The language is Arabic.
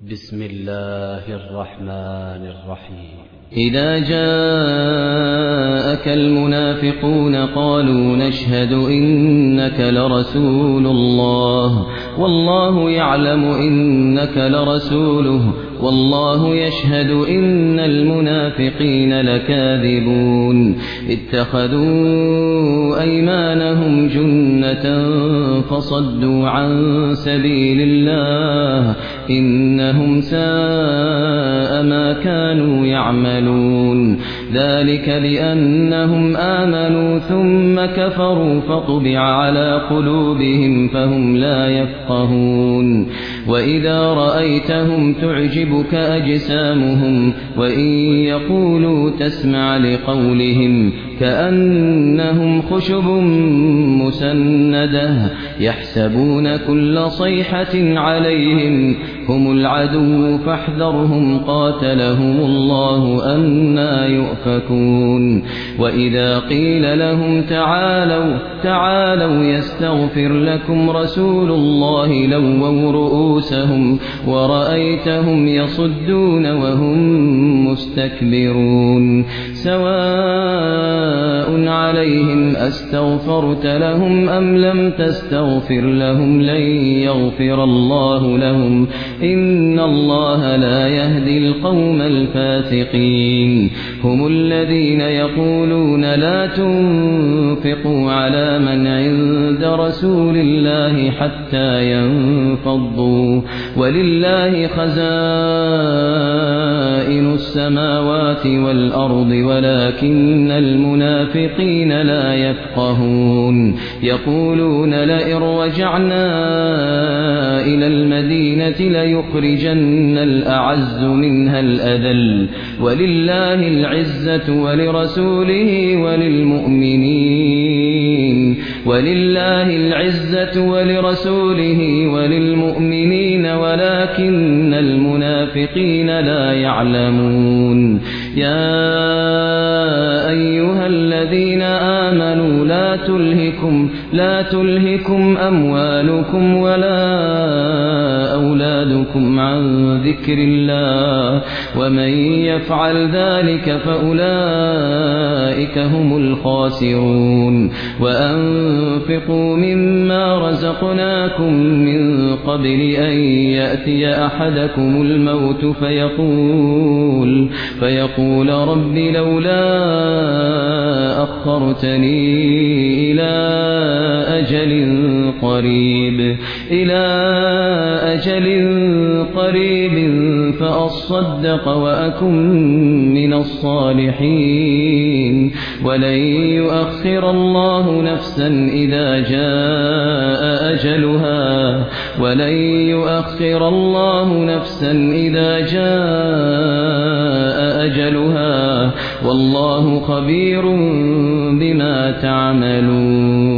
بسم الله الرحمن الرحيم. إذا جاءك المنافقون قالوا نشهد إنك لرسول الله والله يعلم إنك لرسوله والله يشهد إن المنافقين لكاذبون اتخذوا أيمانهم جنة فصدوا عن سبيل الله إنهم ساء ما كانوا يعملون ذلك بأنهم آمنوا ثم كفروا فطبع على قلوبهم فهم لا يفقهون وإذا رأيتهم تعجبك أجسامهم وإن يقولوا تسمع لقولهم كأنهم خشب مسندة يحسبون كل صيحة عليهم هم العدو فاحذرهم قاتلهم الله أنى يؤفكون وإذا قيل لهم تعالوا يستغفر لكم رسول الله لووا رؤوسهم ورأيتهم يصدون وهم مستكبرون سواء عليهم أستغفرت لهم أم لم تستغفر لهم لن يغفر الله لهم إن الله لا يهدي القوم الفاسقين هم الذين يقولون لا تنفقوا على من عند رسول الله حتى ينفضوا ولله خزائن السماوات والأرض ولكن المنافقين لا يفقهون يقولون لئن رجعنا إلى المدينة ليخرجن الأعز منها الأذل ولله العزة ولرسوله وللمؤمنين ولكن المنافقين لا يعلمون يا أيها الذين آمنوا لا تلهكم أموالكم ولا أولادكم عن ذكر الله ومن يفعل ذلك فأولئك هم الخاسرون وأنفقوا مما رزقناكم من قبل أن يأتي أحدكم الموت فيقول رب لولا أخرتني إلى أجل قريب فأصدق وأكن من الصالحين ولن يؤخر الله نفسا إذا جاء أجلها والله خبير بما تعملون.